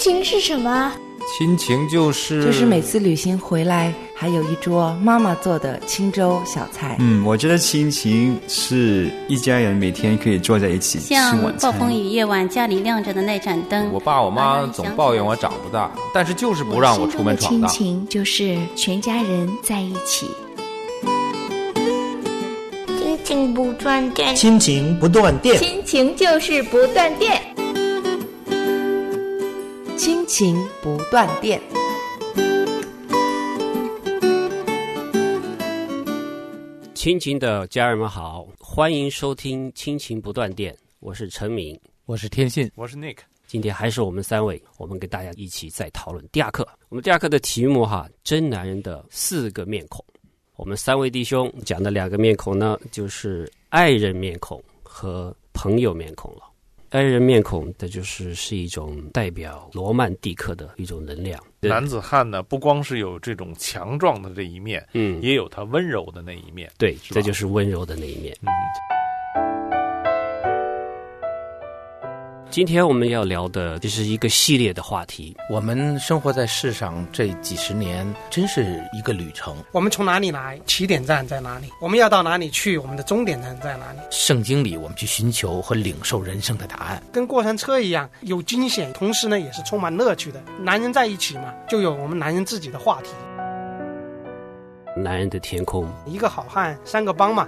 情是什么？ 亲情就是每次旅行回来还有一桌妈妈做的清粥小菜。 我觉得亲情是一家人每天可以坐在一起吃晚餐。 像暴风雨夜晚家里亮着的那盏灯， 我爸我妈总抱怨我长不大，但是就是不让我出门闯荡。 亲情就是全家人在一起。 亲情不断电， 亲情不断电， 亲情就是不断电。 亲情不断电。 亲情的家人们好，欢迎收听亲情不断电，我是陈明， 我是天信， 我是 Nick。 今天还是我们三位，我们跟大家一起在讨论第二课。我们第二课的题目真男人的4个面孔。我们三位弟兄讲的2个面孔呢，就是爱人面孔和朋友面孔了。爱人面孔的是一种代表罗曼蒂克的一种能量。 男子汉呢，不光是有这种强壮的这一面，也有他温柔的那一面。 对，这就是温柔的那一面。今天我们要聊的这是一个系列的话题。 我们生活在世上这几十年，真是一个旅程。 我们从哪里来，起点站在哪里，我们要到哪里去，我们的终点站在哪里。 圣经里我们去寻求和领受人生的答案， 跟过山车一样，有惊险，同时呢也是充满乐趣的。男人在一起嘛，就有我们男人自己的话题。 男人的天空， 一个好汉3个帮嘛。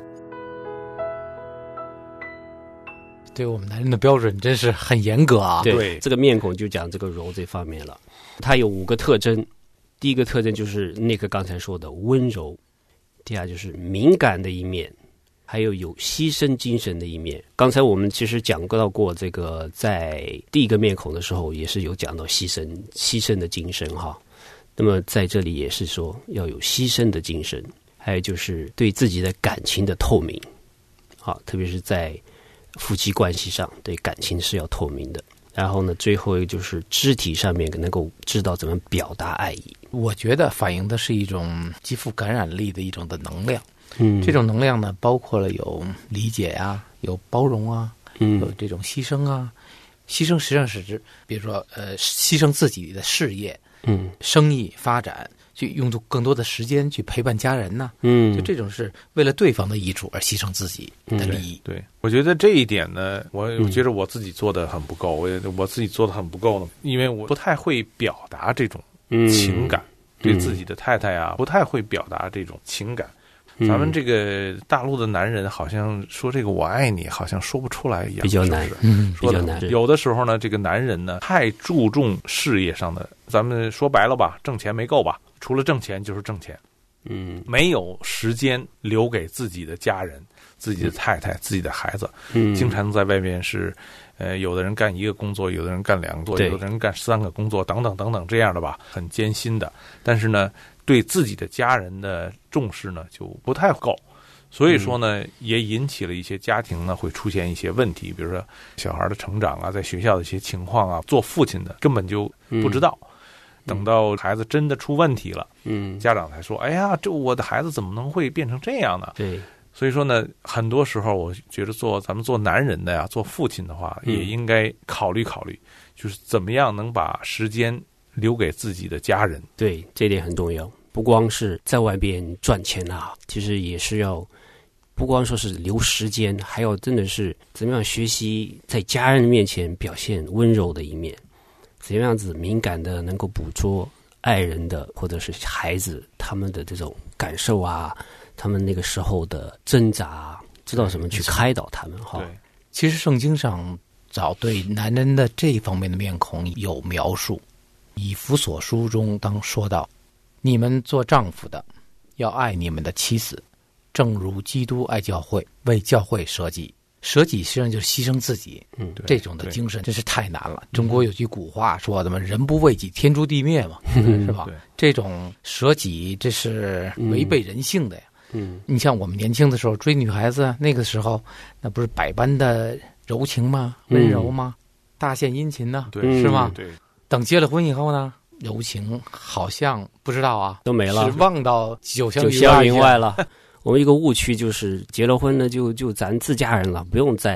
对我们男人的标准真是很严格啊。 对，这个面孔就讲这个柔这方面了。它有5个特征。第一个特征就是那个刚才说的温柔，第二就是敏感的一面，还有牺牲精神的一面。刚才我们其实讲到过这个，在第一个面孔的时候也是有讲到牺牲的精神哈。那么在这里也是说要有牺牲的精神，还有就是对自己的感情的透明特别是在夫妻关系上对感情是要透明的。然后呢，最后一个就是肢体上面能够知道怎么表达爱意。 我觉得反映的是一种极富感染力的一种的能量。这种能量呢，包括了有理解啊，有包容啊，有这种牺牲啊。牺牲实际上是指，比如说牺牲自己的事业，生意发展，去用更多的时间去陪伴家人呢。就这种是为了对方的益处而牺牲自己的利益。 对，我觉得这一点呢，我觉得我自己做的很不够，我自己做的很不够呢，因为我不太会表达这种情感，对自己的太太啊，不太会表达这种情感。咱们这个大陆的男人好像说这个我爱你好像说不出来一样， 比较难， 比较难。有的时候呢，这个男人呢太注重事业上的，咱们说白了吧，挣钱没够吧，除了挣钱就是挣钱，没有时间留给自己的家人、自己的太太、自己的孩子，经常在外面是有的人干1个工作，有的人干2个工作，有的人干3个工作，等等等等这样的吧，很艰辛的。但是呢，对自己的家人的重视呢就不太够，所以说呢，也引起了一些家庭呢会出现一些问题，比如说小孩的成长啊，在学校的一些情况啊，做父亲的根本就不知道，等到孩子真的出问题了，家长才说，哎呀，这我的孩子怎么能会变成这样呢？ 对。 所以说呢，很多时候我觉得咱们做男人的呀，做父亲的话，也应该考虑考虑，就是怎么样能把时间留给自己的家人。 对，这点很重要。不光是在外边赚钱其实也是要不光说是留时间，还要真的是怎么样学习在家人面前表现温柔的一面，怎么样子敏感的能够捕捉爱人的或者是孩子他们的这种感受啊，他们那个时候的挣扎，知道怎么去开导他们对， 其实圣经上早对男人的这一方面的面孔有描述。以弗所书中当说到，你们做丈夫的要爱你们的妻子，正如基督爱教会，为教会舍己。舍己实际上就是牺牲自己，这种的精神真是太难了。中国有句古话说的嘛，人不为己，天诛地灭嘛，是吧？这种舍己，这是违背人性的呀。你像我们年轻的时候追女孩子，那个时候那不是百般的柔情吗？温柔吗？大献殷勤呢，是吗？ 对。 等结了婚以后呢，柔情好像不知道啊， 都没了， 是忘到九霄云外了。我们一个误区就是结了婚呢，就咱自家人了，不用再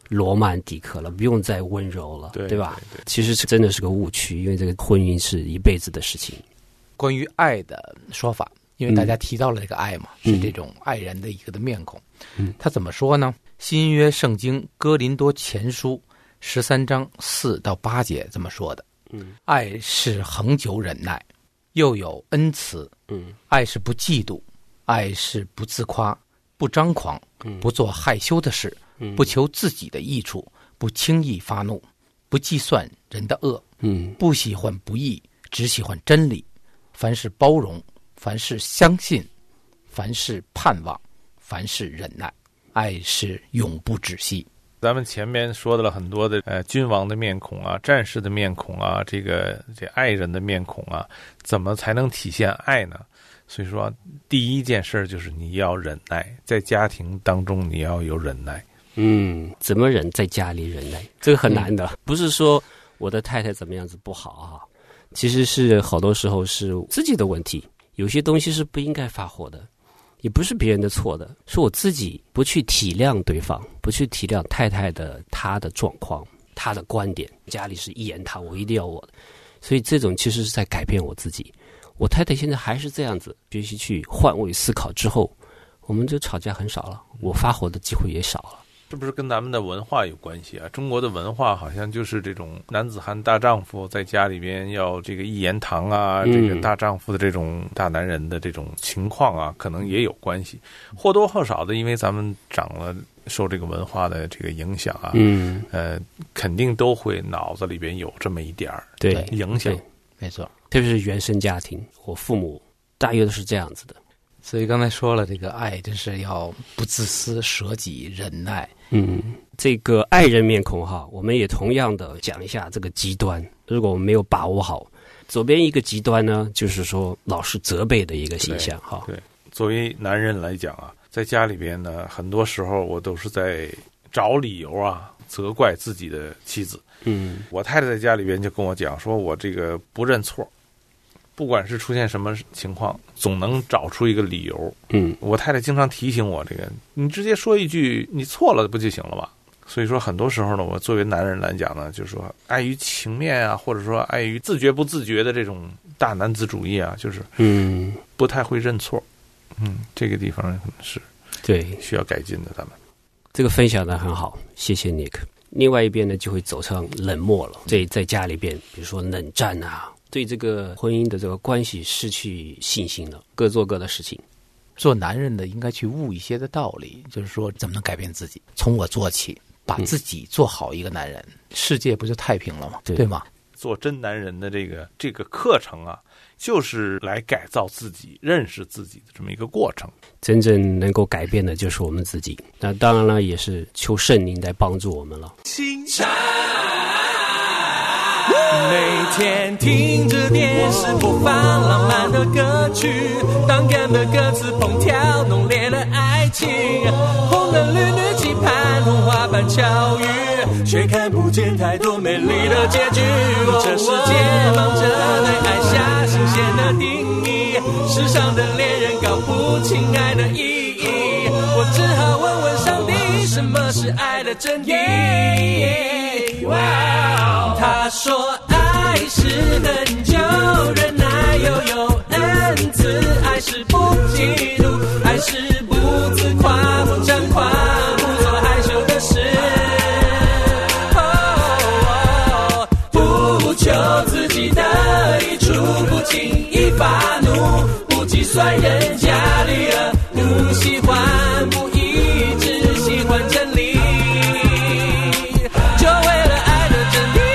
罗曼蒂克了，不用再温柔了，对吧？ 对， 其实真的是个误区，因为这个婚姻是一辈子的事情。 关于爱的说法，因为大家提到了这个爱嘛，是这种爱人的一个的面孔。他怎么说呢？新约圣经哥林多前书13章4到8节这么说的。爱是恒久忍耐，又有恩慈。爱是不嫉妒，爱是不自夸，不张狂，不做害羞的事，不求自己的益处，不轻易发怒，不计算人的恶，不喜欢不义，只喜欢真理。凡事包容，凡事相信，凡事盼望，凡事忍耐。爱是永不止息。 咱们前面说的了很多的君王的面孔啊，战士的面孔啊，这爱人的面孔啊，怎么才能体现爱呢？所以说第一件事就是你要忍耐，在家庭当中你要有忍耐。 怎么忍？在家里忍耐，这个很难的。不是说我的太太怎么样子不好啊，其实是好多时候是自己的问题，有些东西是不应该发火的，也不是别人的错的，是我自己不去体谅对方，不去体谅太太的她的状况，她的观点，家里是一言堂，我一定要我的，所以这种其实是在改变我自己。我太太现在还是这样子，学习去换位思考之后，我们就吵架很少了，我发火的机会也少了。 是不是跟咱们的文化有关系啊？中国的文化好像就是这种男子汉大丈夫，在家里边要这个一言堂啊，这个大丈夫的这种大男人的这种情况啊，可能也有关系，或多或少的，因为咱们受这个文化的这个影响啊，肯定都会脑子里边有这么一点儿影响， 没错， 特别是原生家庭，我父母大约都是这样子的。 所以刚才说了，这个爱真是要不自私、舍己、忍耐。 这个爱人面孔哈，我们也同样的讲一下这个极端。如果我们没有把握好，左边一个极端呢，就是说老是责备的一个形象哈。 对，作为男人来讲啊，在家里边呢，很多时候我都是在找理由啊，责怪自己的妻子。我太太在家里边就跟我讲说，我这个不认错。不管是出现什么情况，总能找出一个理由。我太太经常提醒我，这个你直接说一句你错了不就行了吧？所以说很多时候呢，我作为男人来讲呢，就是说碍于情面啊，或者说碍于自觉不自觉的这种大男子主义啊，就是不太会认错。这个地方是对需要改进的。咱们这个分享的很好，谢谢 Nick。另外一边呢，就会走上冷漠了。在家里边，比如说冷战啊。对这个婚姻的这个关系失去信心了，各做各的事情。 做男人的应该去悟一些的道理，就是说怎么能改变自己，从我做起，把自己做好一个男人，世界不就太平了吗？对吗？ 做真男人的这个课程啊，就是来改造自己、认识自己的这么一个过程。 真正能够改变的就是我们自己。那当然了，也是求圣灵来帮助我们了。 每天听着电视播放浪漫的歌曲，动感的歌词烹调浓烈的爱情，红男绿女期盼童话般巧遇，却看不见太多美丽的结局。这世界忙着对爱下新鲜的定义，世上的恋人搞不清爱的意义，我只好问问上帝，什么是爱的真谛？他说爱是很久忍耐又有恩慈，爱是不嫉妒，爱是不自夸不张狂，不做害羞的事，不求自己的益处，不轻易发怒，不计算人家的恶，不喜欢不义，只喜欢真理，就为了爱的真理。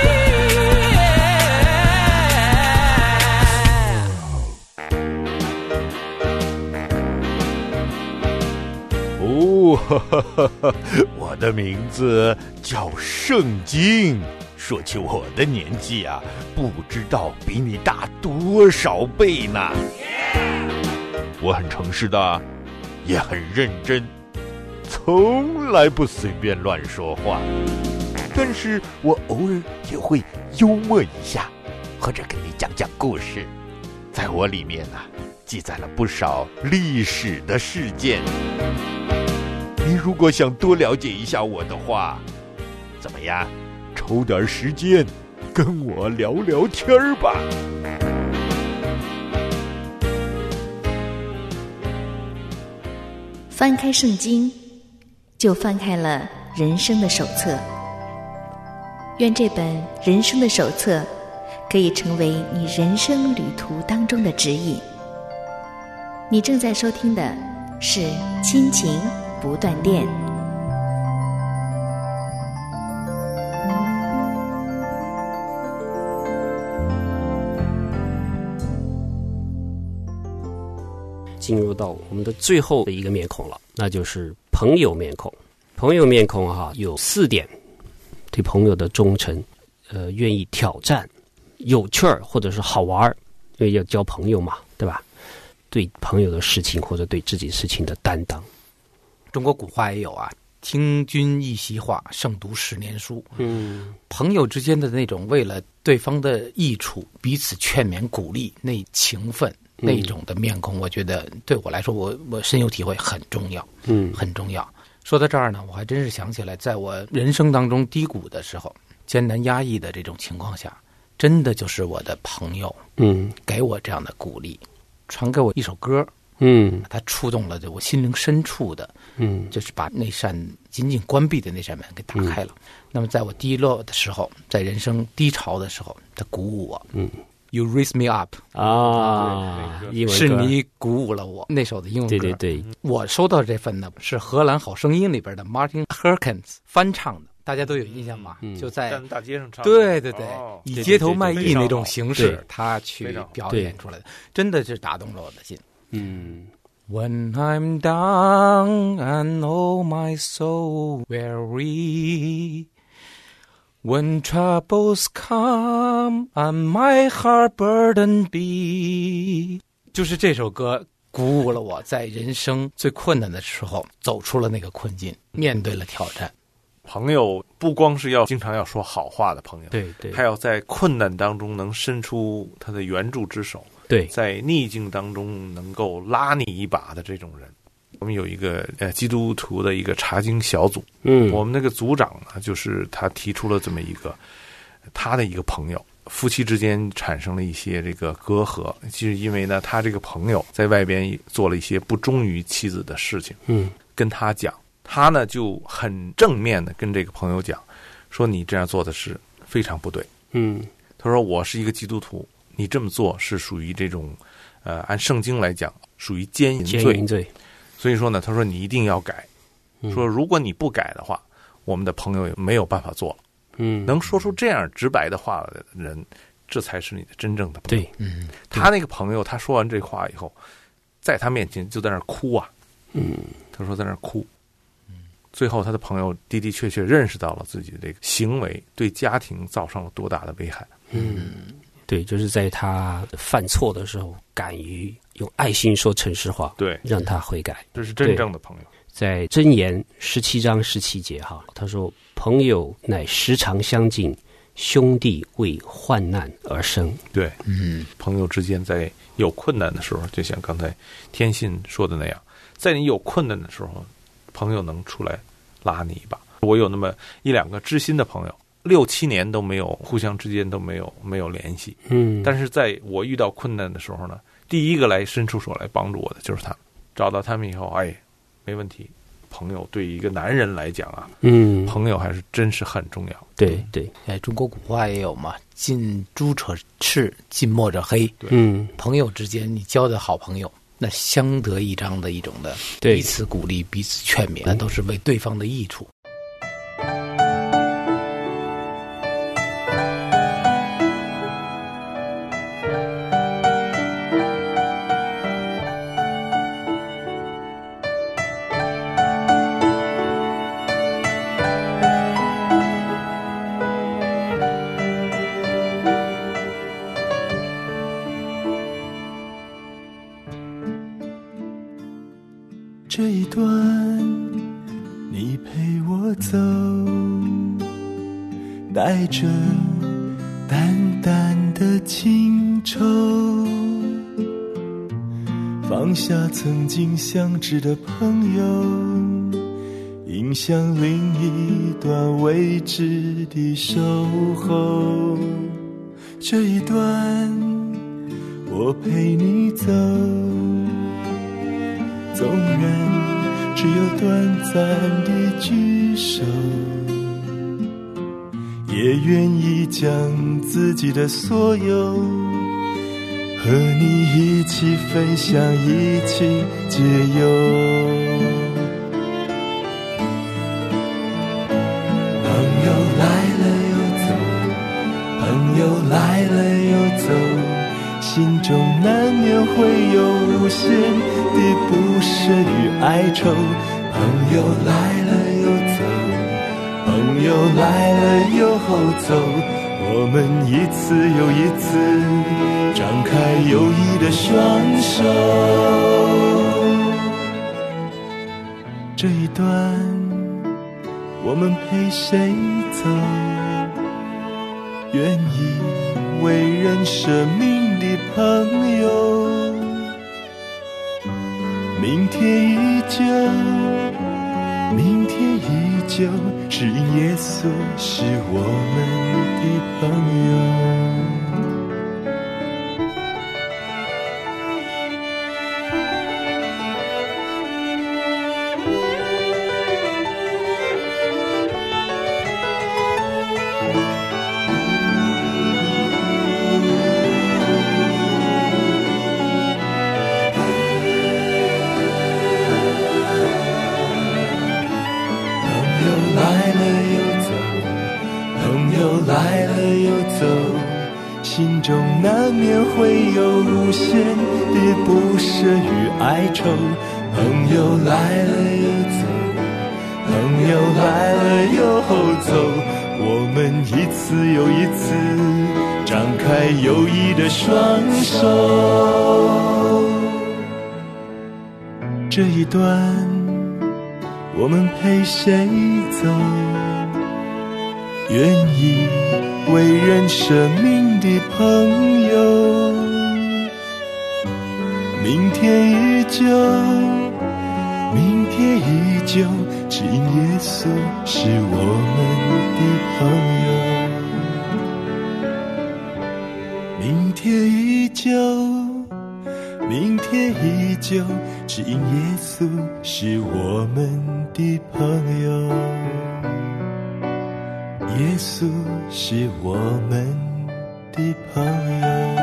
我的名字叫圣经，说起我的年纪啊，不知道比你大多少倍呢。我很诚实的，也很认真，从来不随便乱说话，但是我偶尔也会幽默一下，或者跟你讲讲故事。在我里面啊，记载了不少历史的事件。你如果想多了解一下我的话， 怎么样？抽点时间跟我聊聊天儿吧。 翻开圣经，就翻开了人生的手册。愿这本人生的手册可以成为你人生旅途当中的指引。你正在收听的是亲情不断电。 进入到我们的最后的一个面孔了，那就是朋友面孔。朋友面孔有4点：对朋友的忠诚，愿意挑战，有趣儿或者是好玩，因为要交朋友嘛，对吧？对朋友的事情或者对自己事情的担当。 中国古话也有听君一席话，胜读10年书。朋友之间的那种为了对方的益处彼此劝勉鼓励，那情分那种的面孔，我觉得对我来说我深有体会，很重要。很重要。说到这儿呢，我还真是想起来，在我人生当中低谷的时候，艰难压抑的这种情况下，真的就是我的朋友给我这样的鼓励，传给我一首歌，它触动了我心灵深处的，就是把那扇紧紧关闭的那扇门给打开了。那么在我低落的时候，在人生低潮的时候，它鼓舞我。You raise me up 是你鼓舞了我。那首的英文歌，对，我收到这份呢是荷兰好声音里边的 Martin Herkens 翻唱的，大家都有印象吗？就在大街上唱， 对，以街头卖艺那种形式，他去表演出来的，真的是打动了我的心。When I'm down and oh my soul weary,When troubles come and my heart burden be， 就是这首歌鼓舞了我，在人生最困难的时候走出了那个困境，面对了挑战。 朋友不光是要经常要说好话的朋友， 对， 还要在困难当中能伸出他的援助之手， 对， 在逆境当中能够拉你一把的这种人。我们有一个基督徒的一个查经小组，我们那个组长呢，就是他提出了这么一个他的一个朋友，夫妻之间产生了一些这个隔阂，就是因为呢，他这个朋友在外边做了一些不忠于妻子的事情，跟他讲，他呢就很正面的跟这个朋友讲，说你这样做的是非常不对，他说我是一个基督徒，你这么做是属于这种按圣经来讲属于奸淫罪。所以说呢，他说你一定要改，说如果你不改的话，我们的朋友也没有办法做了。能说出这样直白的话的人，这才是你的真正的朋友。对，他那个朋友，他说完这话以后，在他面前就在那儿哭他说在那儿哭。最后他的朋友的的确确认识到了自己的这个行为对家庭造成了多大的危害。 对，就是在他犯错的时候，敢于用爱心说诚实话， 对， 让他悔改， 这是真正的朋友。 在箴言17章17节他说：“朋友乃时常相近，兄弟为患难而生。” 对，朋友之间在有困难的时候，就像刚才天信说的那样，在你有困难的时候，朋友能出来拉你一把。我有那么1-2个知心的朋友。6-7年都没有互相之间都没有联系，但是在我遇到困难的时候呢，第一个来伸出手来帮助我的就是他们。找到他们以后，没问题。朋友对于一个男人来讲朋友还是真是很重要。 对， 中国古话也有嘛，近朱者赤，近墨者黑。朋友之间，你交的好朋友，那相得益彰的一种的彼此鼓励、彼此劝勉，那都是为对方的益处。 这一段你陪我走，带着淡淡的情愁，放下曾经相知的朋友，因迎向另一段未知的守候。这一段我陪你走，纵然只有短暂的聚首，也愿意将自己的所有和你一起分享，一起解忧。朋友来了又走，朋友来了又走，心中难免会有无限的不舍与哀愁。朋友来了又走，朋友来了又走，我们一次又一次张开友谊的双手。这一段我们陪谁走？愿意为人舍命的朋友，明天依旧，明天依旧，只因耶稣是我们的朋友。心中难免会有无限的不舍与哀愁。朋友来了又走，朋友来了又走，我们一次又一次张开友谊的双手。这一段我们陪谁走？愿意为人舍命的朋友，明天依旧，明天依旧，只因耶稣是我们的朋友。明天依旧，明天依旧，只因耶稣是我们的朋友。耶稣是我们的朋友。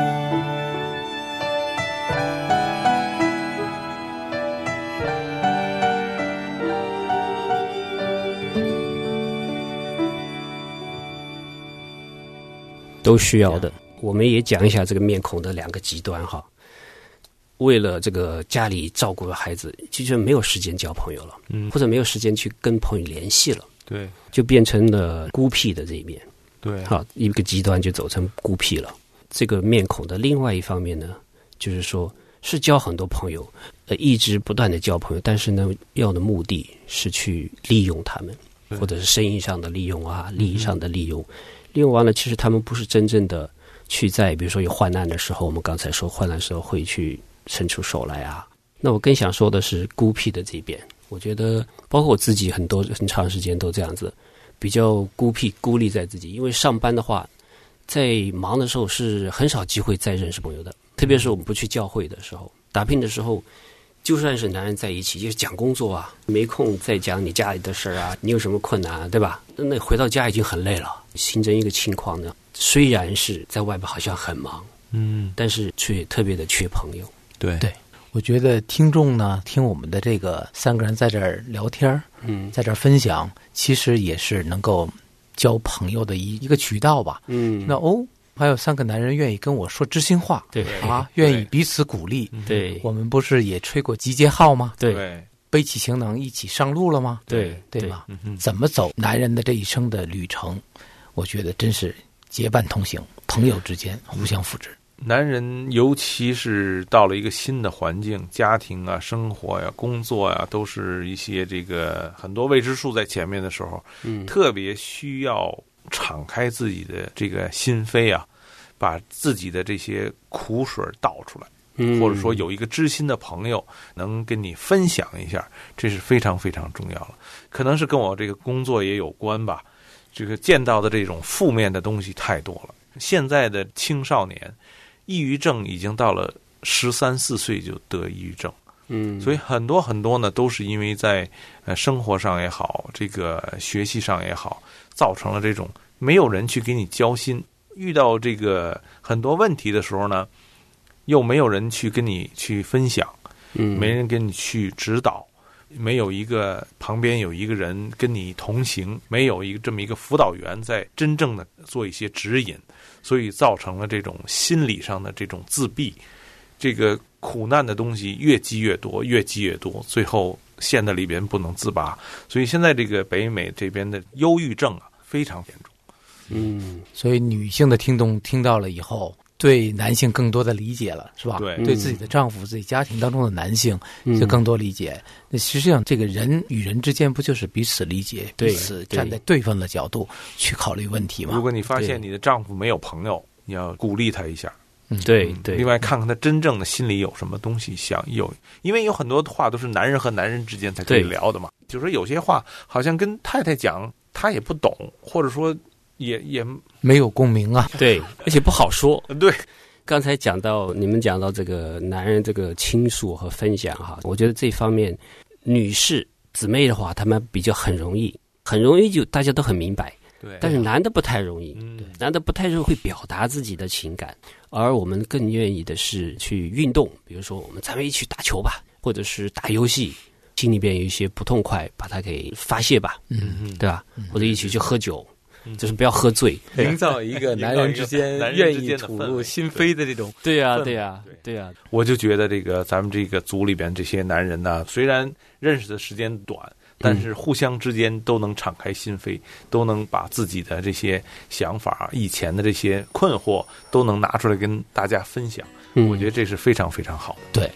都需要的。我们也讲一下这个面孔的两个极端哈。为了这个家里照顾孩子，其实没有时间交朋友了，或者没有时间去跟朋友联系了。 对， 就变成了孤僻的这一面。 对， 好，一个极端就走成孤僻了。这个面孔的另外一方面呢，就是说是交很多朋友，一直不断的交朋友，但是呢，要的目的是去利用他们，或者是生意上的利用啊，利益上的利用。利用完了，其实他们不是真正的去在，比如说有患难的时候，我们刚才说患难的时候会去伸出手来啊。那我更想说的是孤僻的这边。我觉得包括我自己很长时间都这样子，比较孤僻孤立在自己。因为上班的话，在忙的时候是很少机会再认识朋友的，特别是我们不去教会的时候，打拼的时候，就算是男人在一起，就是讲工作啊，没空再讲你家里的事儿啊，你有什么困难啊，对吧？那回到家已经很累了。形成一个情况呢，虽然是在外边好像很忙，但是却特别的缺朋友。 对。我觉得听众呢，听我们的这个三个人在这儿聊天，在这儿分享，其实也是能够交朋友的一个渠道吧。那还有三个男人愿意跟我说知心话， 对啊，愿意彼此鼓励。 对， 我们不是也吹过集结号吗？ 对， 背起行囊一起上路了吗？ 对吧？怎么走男人的这一生的旅程？我觉得真是结伴同行，朋友之间互相扶持。 男人尤其是到了一个新的环境，家庭啊、生活呀、工作呀，都是一些这个很多未知数在前面的时候，特别需要敞开自己的这个心扉啊，把自己的这些苦水倒出来。 或者说有一个知心的朋友能跟你分享一下，这是非常非常重要了。可能是跟我这个工作也有关吧，这个见到的这种负面的东西太多了。现在的青少年抑郁症已经到了13、14岁就得抑郁症，所以很多很多呢都是因为在生活上也好，这个学习上也好，造成了这种没有人去给你交心，遇到这个很多问题的时候呢，又没有人去跟你去分享，没人跟你去指导，没有一个旁边有一个人跟你同行，没有这么一个辅导员在真正的做一些指引，所以造成了这种心理上的这种自闭，这个苦难的东西越积越多，越积越多，最后陷在里边不能自拔。所以现在这个北美这边的忧郁症啊非常严重。 所以女性的听众听到了以后，对男性更多的理解了，是吧？对自己的丈夫、自己家庭当中的男性就更多理解。那实际上，这个人与人之间不就是彼此理解，彼此站在对方的角度去考虑问题吗？ 如果你发现你的丈夫没有朋友，你要鼓励他一下。 对。 另外，看看他真正的心里有什么东西想有，因为有很多话都是男人和男人之间才可以聊的嘛。就是说有些话好像跟太太讲，他也不懂，或者说。也没有共鸣啊， 对，而且不好说。 对， 刚才你们讲到这个男人这个倾诉和分享哈，我觉得这方面女士姊妹的话，她们比较很容易就大家都很明白。 对， 但是男的不太容易，男的不太会表达自己的情感，而我们更愿意的是去运动，比如说咱们一起打球吧，或者是打游戏，心里边有一些不痛快，把它给发泄吧，对吧？或者一起去喝酒。就是不要喝醉， 营造一个男人之间愿意吐露心扉的这种。 对呀。 我就觉得咱们这个组里边这些男人呢，虽然认识的时间短，但是互相之间都能敞开心扉，都能把自己的这些想法、以前的这些困惑都能拿出来跟大家分享。我觉得这是非常非常好的。 对。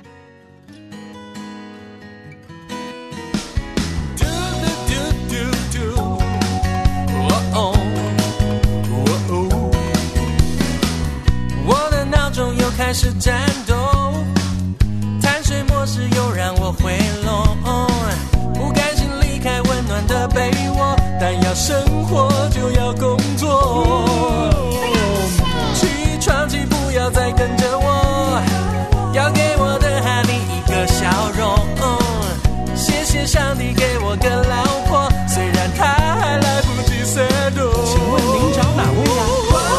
开始战斗，碳水模式又让我回笼，不甘心离开温暖的被窝，但要生活就要工作。起床气不要再跟着我，要给我的哈利一个笑容。谢谢上帝给我个老婆，虽然她还来不及 settle。 请问您找哪位呀？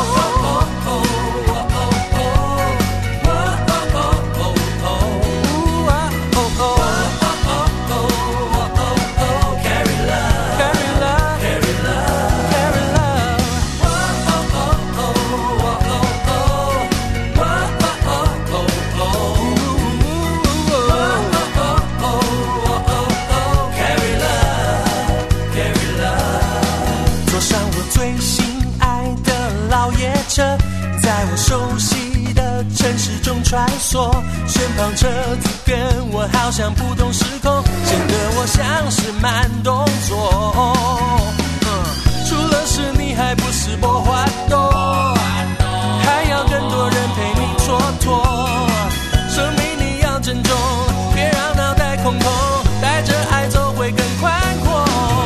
在我熟悉的城市中穿梭，身旁车子跟我好像不同时空，显得我像是慢动作。除了是你还不是波花朵，还要更多人陪你蹉跎。生命你要珍重，别让脑袋空空，带着爱走会更宽阔。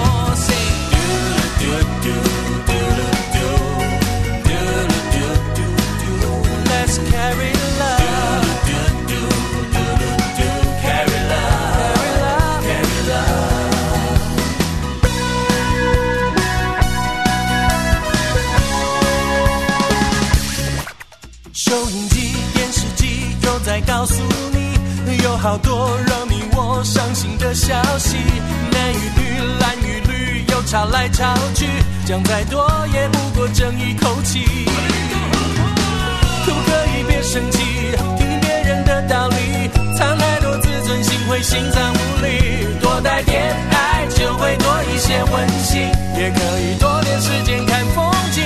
收音机、电视机都在告诉你，有好多让你我伤心的消息。蓝与绿，蓝与绿又吵来吵去，讲再多也不过争一口气。可不可以别生气，听别人的道理，藏太多自尊心会心脏无力。多带点爱就会多一些温馨，也可以多点时间看风景。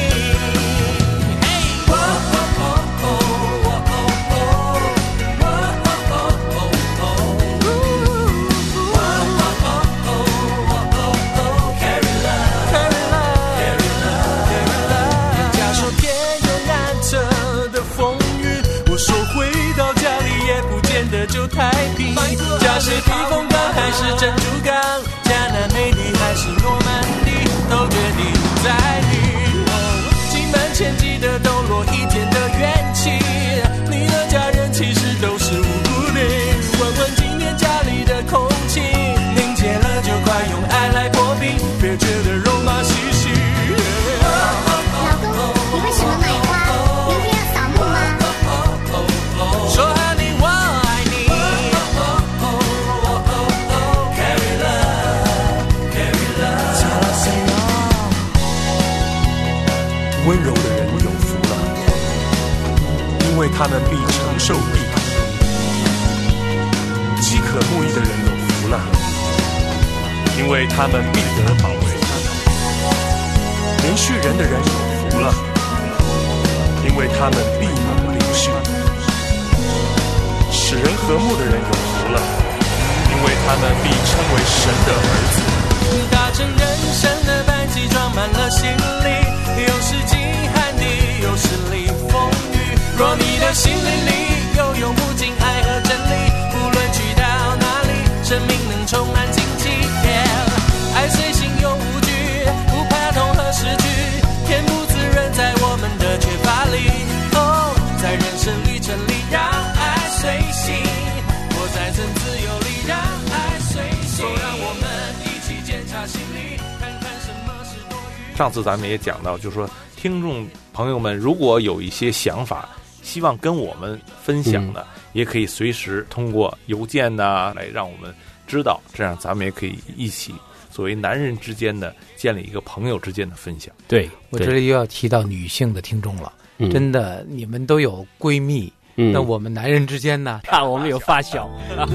说回到家温柔的人有福了，因为他们必承受地土。饥渴慕义的人有福了，因为他们必得保卫。连续人的人有福了，因为他们必蒙连续。使人和睦的人有福了，因为他们必称为神的儿子。 搭乘人生的班机，装满了行李，有时饥寒地，有时历风雨。若你的心灵里有永不尽爱和真理，无论去到哪里，生命能充满荆棘。爱随心又无惧，不怕痛和失去，天不自认在我们的缺乏里。在人生旅程里，让爱随心，我在曾自由里，让爱随心。让我们一起检查心里，看看什么是多余。 上次咱们也讲到，就是说听众朋友们如果有一些想法希望跟我们分享的，也可以随时通过邮件来让我们知道，这样咱们也可以一起作为男人之间的建立一个朋友之间的分享。 对，我这里又要提到女性的听众了，真的你们都有闺蜜，那我们男人之间呢？ 我们有发小。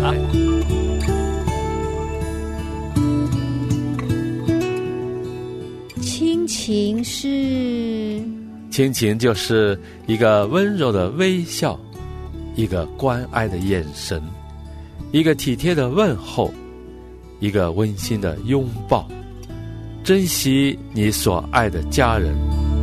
亲情是？ 亲情就是一个温柔的微笑，一个关爱的眼神，一个体贴的问候，一个温馨的拥抱。珍惜你所爱的家人。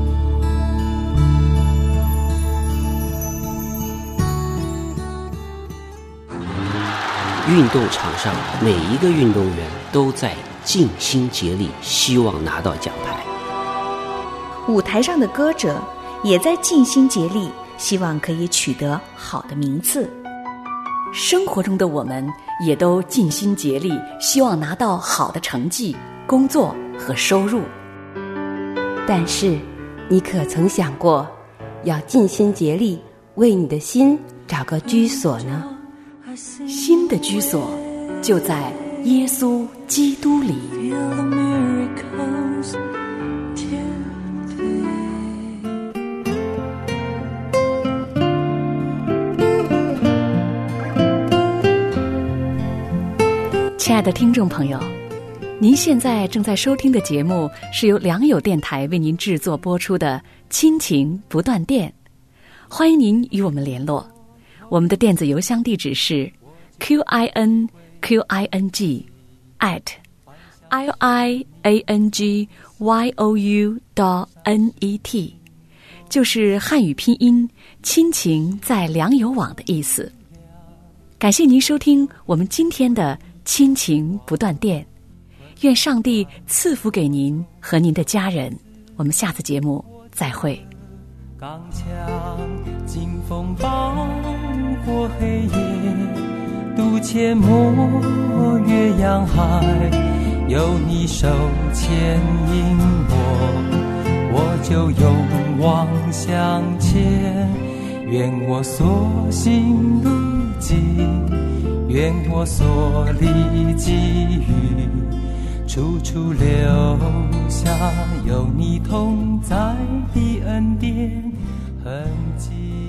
运动场上每一个运动员都在尽心竭力，希望拿到奖牌。 舞台上的歌者也在尽心竭力，希望可以取得好的名次。 生活中的我们也都尽心竭力，希望拿到好的成绩、工作和收入。 但是，你可曾想过，要尽心竭力为你的心找个居所呢？ 心的居所就在耶稣基督里。亲爱的听众朋友，您现在正在收听的节目是由良友电台为您制作播出的《亲情不断电》，欢迎您与我们联络。我们的电子邮箱地址是 QINQING@liangyou.net， 就是汉语拼音亲情在良友网的意思。感谢您收听我们今天的亲情不断电，愿上帝赐福给您和您的家人。我们下次节目再会。 刚强劲风暴过黑夜，渡阡陌越洋海，有你手牵引我就勇往向前。愿我所行路径，愿我所历际遇，处处留下有你同在的恩典痕迹。